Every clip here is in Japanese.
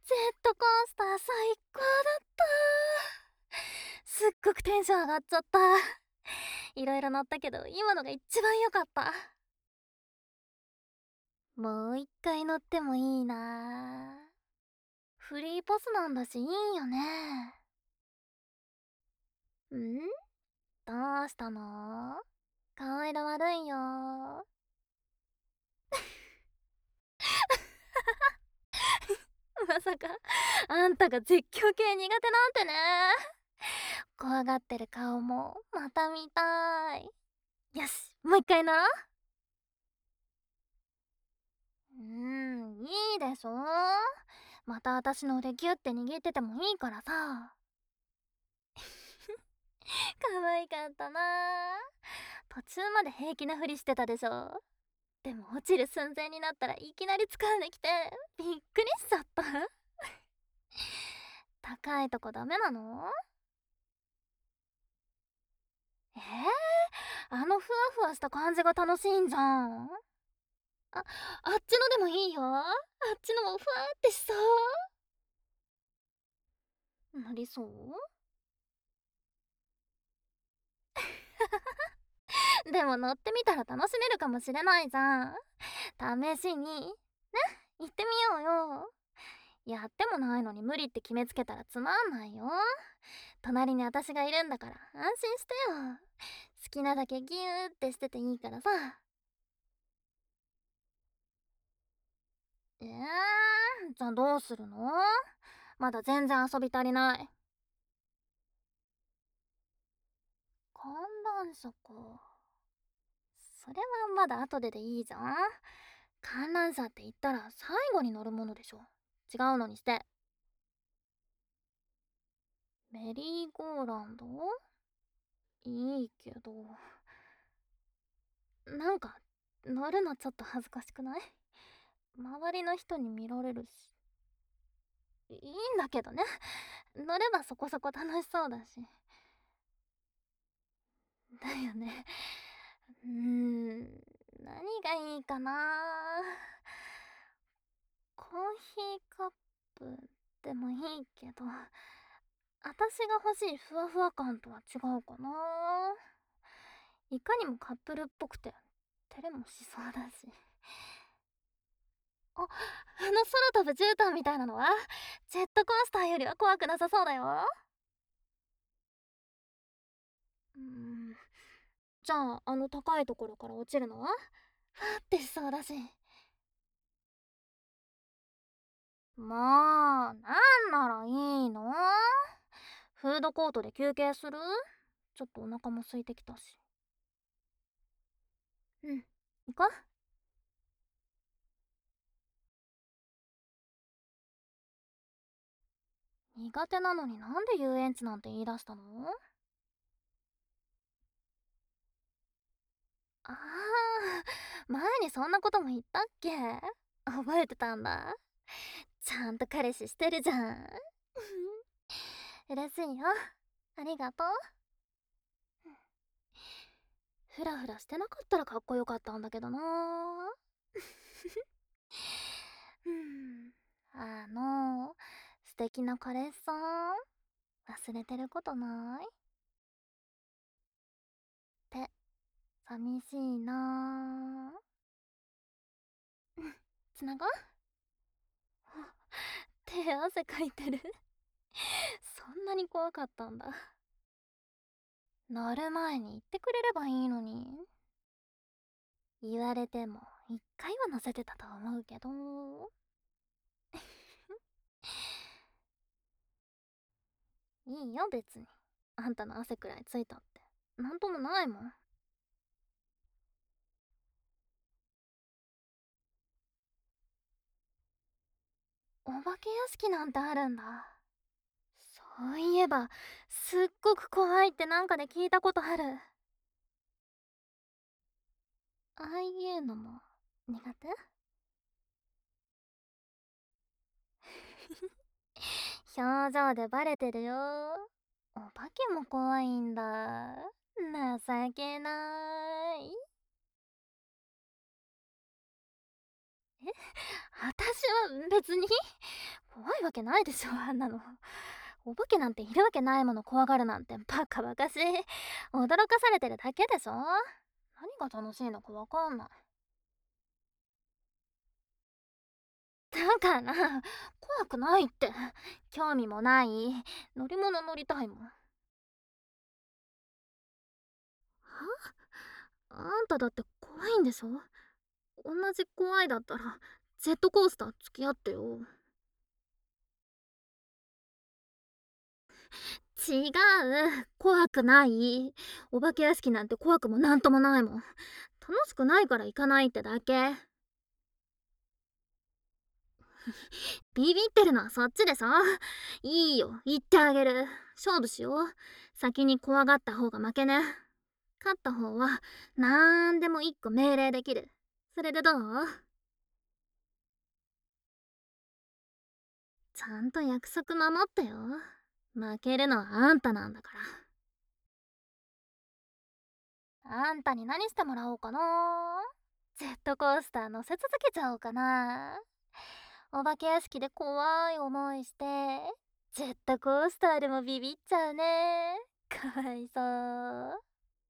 ジェットコースター最高だった。すっごくテンション上がっちゃった。いろいろ乗ったけど今のが一番良かった。もう一回乗ってもいいな。フリーパスなんだしいいよね。ん？どうしたの？顔色悪いよ。まさかあんたが絶叫系苦手なんてね。怖がってる顔もまた見たい。よし、もう一回乗ろう。いいでしょ。また私の腕ギュって握っててもいいからさ。可愛かったな。途中まで平気なふりしてたでしょ。でも落ちる寸前になったらいきなり掴んできてびっくりしちゃった。高いとこダメなの？あのふわふわした感じが楽しいんじゃん。あっちのでもいいよ。あっちのもふわってしそう。なりそう？でも乗ってみたら楽しめるかもしれないじゃん。試しにね、行ってみようよ。やってもないのに無理って決めつけたらつまんないよ。隣に私がいるんだから安心してよ。好きなだけギューってしてていいからさ。じゃあどうするの？まだ全然遊び足りない。観覧車か。それはまだ後でいいじゃん。観覧車って言ったら最後に乗るものでしょ。違うのにして。メリーゴーランド？いいけど、なんか乗るのちょっと恥ずかしくない？周りの人に見られるし。いいんだけどね。乗ればそこそこ楽しそうだし。だよね。何がいいかな。コーヒーカップでもいいけど、私が欲しいふわふわ感とは違うかな。いかにもカップルっぽくて照れもしそうだし。あの空飛ぶ絨毯みたいなのはジェットコースターよりは怖くなさそうだよ。うーんじゃああの高いところから落ちるのはふわってしそうだし。もうなんならいいの？フードコートで休憩する？ちょっとお腹も空いてきたし。行こう。苦手なのになんで遊園地なんて言い出したの？あ前にそんなことも言ったっけ？覚えてたんだ。ちゃんと彼氏してるじゃん。嬉しいよ。ありがとう。フラフラしてなかったらかっこよかったんだけどな。素敵な彼氏さん忘れてることない？って寂しいな。つながん？手汗かいてる。そんなに怖かったんだ。乗る前に言ってくれればいいのに。言われても一回は乗せてたと思うけど。いいよ別に。あんたの汗くらいついたってなんともないもん。お化け屋敷なんてあるんだ。そういえばすっごく怖いってなんかで聞いたことある。ああいうのも苦手？表情でバレてるよ。お化けも怖いんだ。情けない。私は別に怖いわけないでしょ、あんなの。お化けなんているわけないもの怖がるなんてバカバカしい。驚かされてるだけでしょ。何が楽しいのかわかんない。だから怖くないって。興味もない。乗り物乗りたいもん。は？あんただって怖いんでしょ。同じ怖いだったらジェットコースター付き合ってよ。違う、怖くない。お化け屋敷なんて怖くもなんともないもん。楽しくないから行かないってだけ。ビビってるのはそっちでしょ。いいよ、言ってあげる。勝負しよう。先に怖がった方が負けね。勝った方はなんでも一個命令できる。それでどう？ちゃんと約束守ってよ。負けるのはあんたなんだから。あんたに何してもらおうかな。ジェットコースター乗せ続けちゃおうかな。お化け屋敷で怖い思いしてジェットコースターでもビビっちゃうね。かわいそう。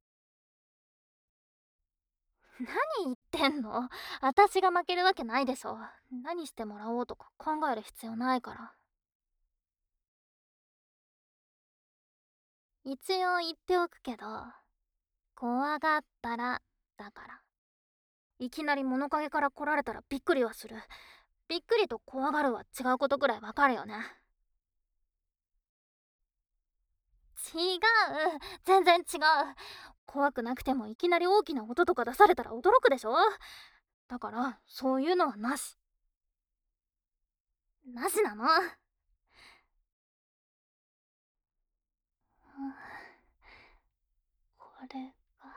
何言ってんの。私が負けるわけないでしょ。何してもらおうとか考える必要ないから。一応言っておくけど、怖がったらだから。いきなり物陰から来られたらびっくりはする。びっくりと怖がるは違うことぐらいわかるよね。違う、全然違う。怖くなくてもいきなり大きな音とか出されたら驚くでしょ。だからそういうのはなし。なしなの。これが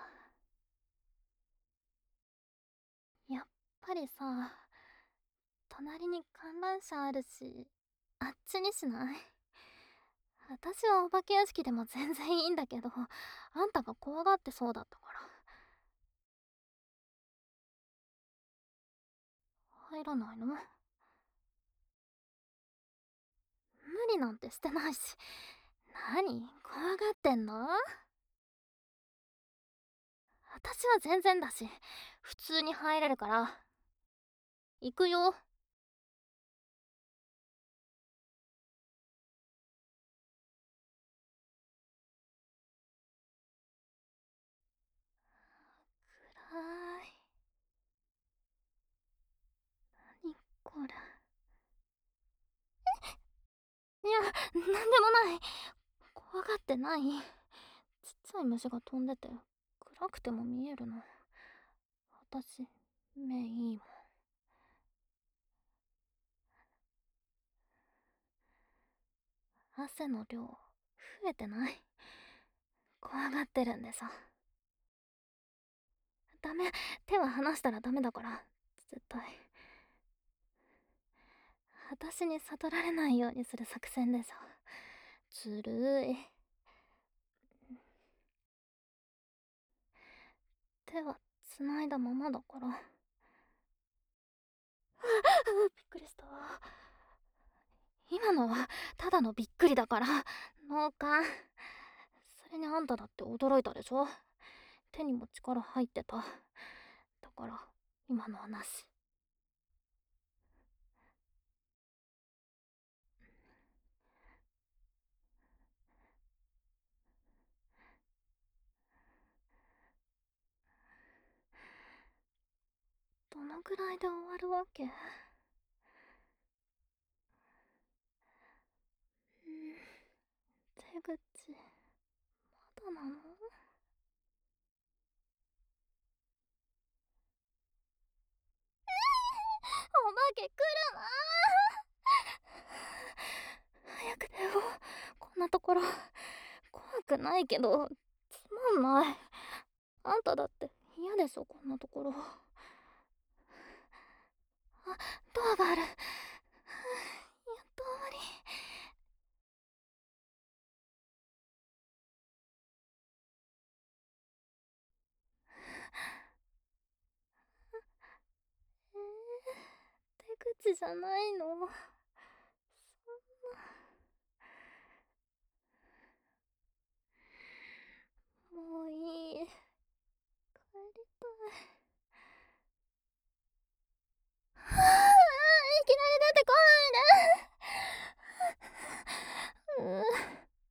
やっぱりさ、隣に観覧車あるし、あっちにしない？私はお化け屋敷でも全然いいんだけど、あんたが怖がってそうだったから。入らないの？無理なんてしてないし。何怖がってんの？私は全然だし、普通に入れるから。行くよ。暗い。何これ。いや、なんでもない。怖がってない。ちっちゃい虫が飛んでて、暗くても見えるの。私、目いいもん。汗の量、増えてない？怖がってるんでさ。ダメ、手は離したらダメだから、絶対。私に悟られないようにする作戦でしょ。ずるい。手は繋いだままだから。びっくりした。今のはただのびっくりだから。脳幹。それにあんただって驚いたでしょ。手にも力入ってた。だから今のはなし。どのぐらいで終わるわけ？出口まだなの？お化け来るな。早く出よう。こんなところ怖くないけどつまんない。あんただって嫌でしょ、こんなところ。あ、ドアがある。やっと終わり。出口じゃないの？ もういい。帰りたい。はあ、いきなり出てこないで。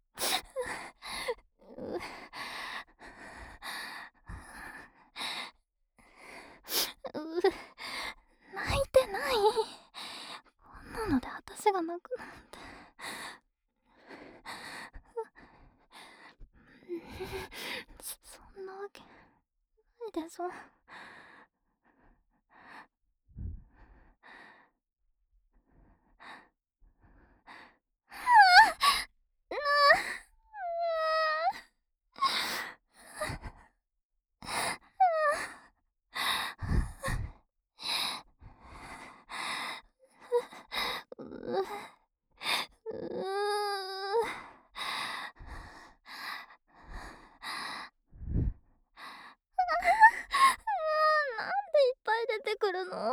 泣いてない。こんなので私が泣くなんて。そんなわけないでしょ。ううなんでいっぱい出てくるの？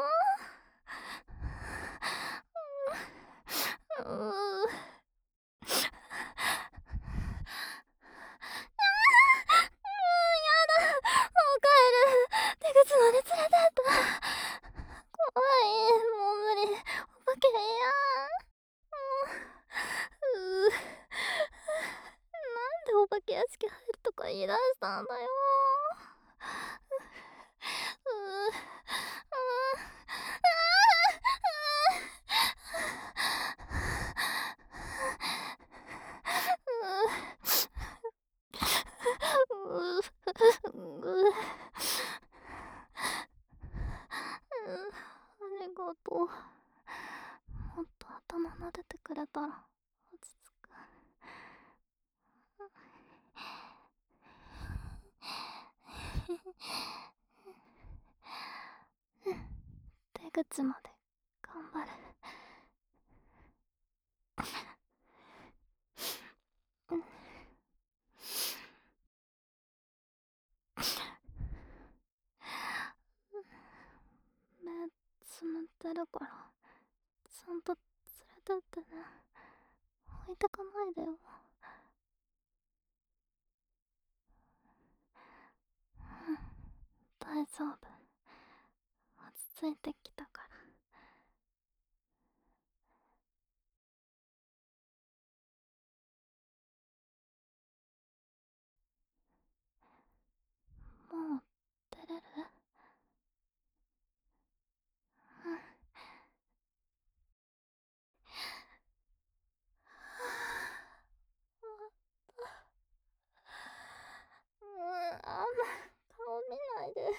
やだ、もう帰る。出口まで連れてって。怖い、もう無理。お化け嫌。ううなんでお化け屋敷入るとか言い出したんだよ。ううありがとう。もっと頭撫でてくれたら落ち着く。出口まで頑張る。目つむってるからちゃんと連れてってね。置いてかないでよ。大丈夫。落ち着いてきたから。もう出れる？うん。あんま顔見ないで。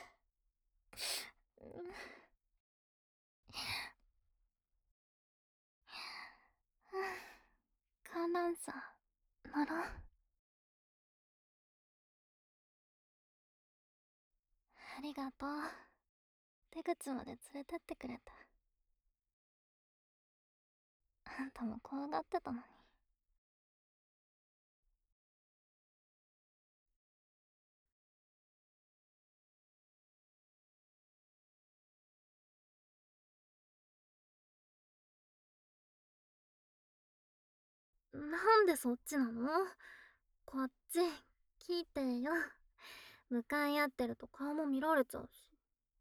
観覧車乗ろう。ありがとう。出口まで連れてってくれた。あんたも怖がってたのに。なんでそっちなの？こっち来てよ。向かい合ってると顔も見られちゃうし。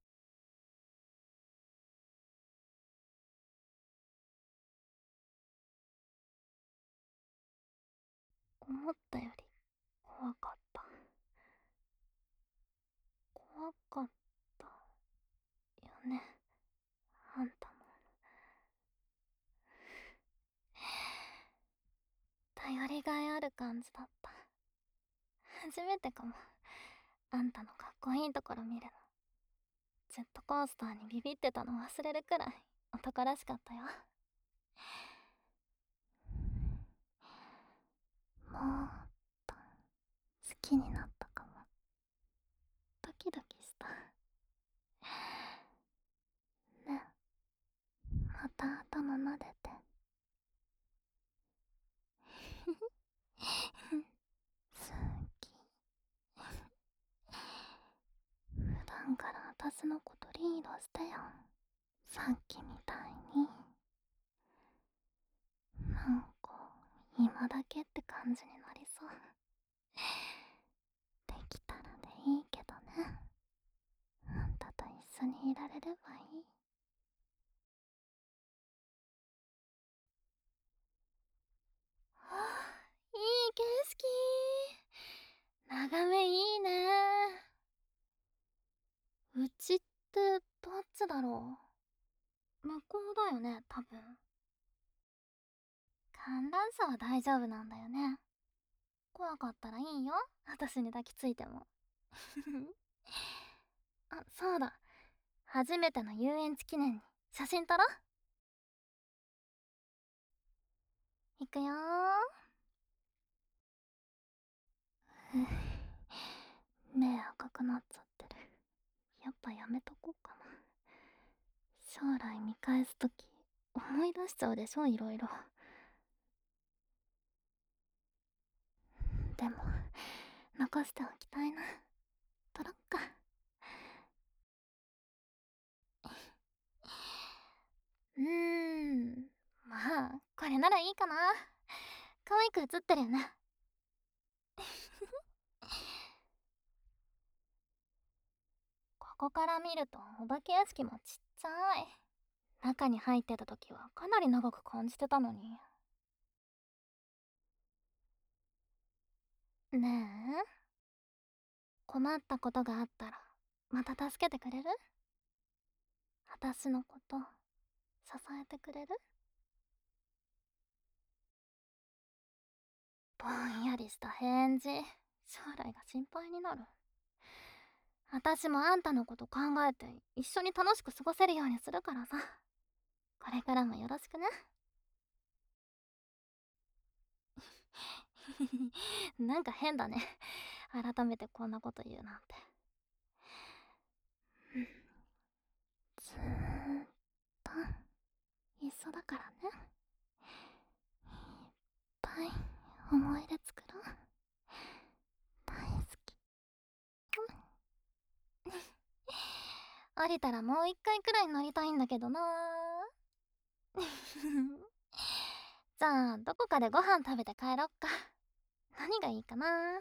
思ったより怖かった。怖かったよね、あんたも。頼りがいある感じだった。初めてかも、あんたのかっこいいところ見るの。ジェットコースターにビビってたの忘れるくらい男らしかったよ。もっと好きになったかも。ドキドキした。ね、また頭撫でて。好き。普段から私のことリードしてよ。さっきみたいに。なんか今だけって感じになりそう。できたらでいいけどね。あんたと一緒にいられればいい。はあ、いい景色。眺めいいね。うちってどっちだろう。向こうだよね、多分。寒暖差は大丈夫なんだよね。怖かったらいいよ、私に抱きついても。あ、そうだ。初めての遊園地記念に写真撮ろう。いくよー。目赤くなっちゃってる。やっぱやめとこうかな。将来見返すとき思い出しちゃうでしょ、いろいろ。でも残しておきたいな。撮ろっか。まあこれならいいかな。可愛く写ってるよね。ここから見るとお化け屋敷もちっちゃい。中に入ってた時はかなり長く感じてたのに。ねえ、困ったことがあったらまた助けてくれる？私のこと支えてくれる？ぼんやりした返事、将来が心配になる。私もあんたのこと考えて一緒に楽しく過ごせるようにするからさ。これからもよろしくね。なんか変だね。改めてこんなこと言うなんて。ずーっと一緒だからね。いっぱい思い出作ろう。大好き。降りたらもう一回くらい乗りたいんだけどな。じゃあどこかでご飯食べて帰ろっか。何がいいかな。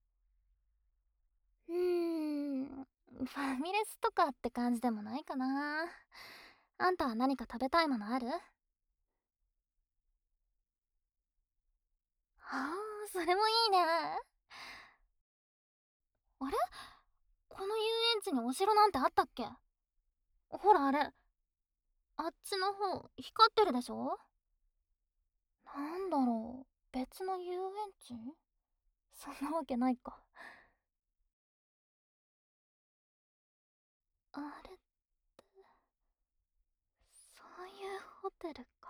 ファミレスとかって感じでもないかな。あんたは何か食べたいものある？ああ、それもいいね。あれ、この遊園地にお城なんてあったっけ？ほらあれ、あっちの方光ってるでしょ？なんだろう、別の遊園地？そんなわけないか。あれ、そういうホテルか。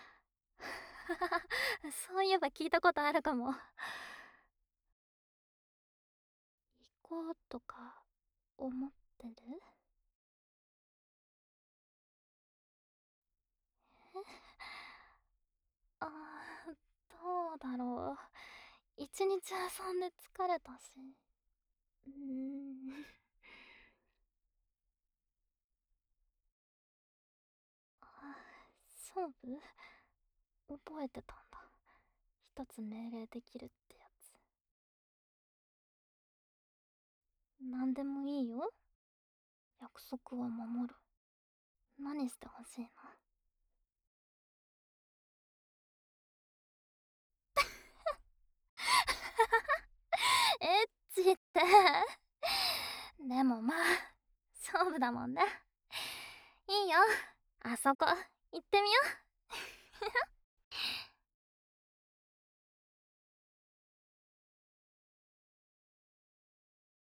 そういえば聞いたことあるかも。行こうとか思ってる？あー、どうだろう。一日遊んで疲れたし。うーん。あ、勝負覚えてたんだ。一つ命令できるってやつ。なんでもいいよ。約束は守る。何してほしいの？エッチって。でもまあ、勝負だもんね。いいよ。あそこ、行ってみよう。